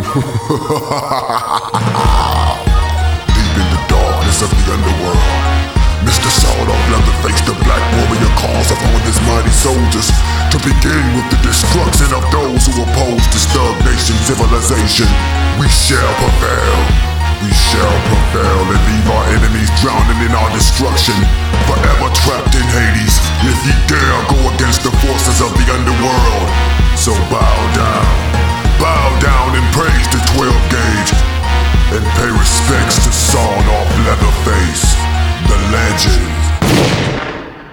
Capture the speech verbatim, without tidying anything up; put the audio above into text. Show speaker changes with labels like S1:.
S1: Deep in the darkness of the underworld, Mister Sawdog Leatherface, the Black Warrior, calls upon his mighty soldiers to begin with the destruction of those who oppose this thug nation civilization. We shall prevail. We shall prevail and leave our enemies drowning in our destruction, forever trapped in Hades, if ye dare go against the forces of the underworld. So bow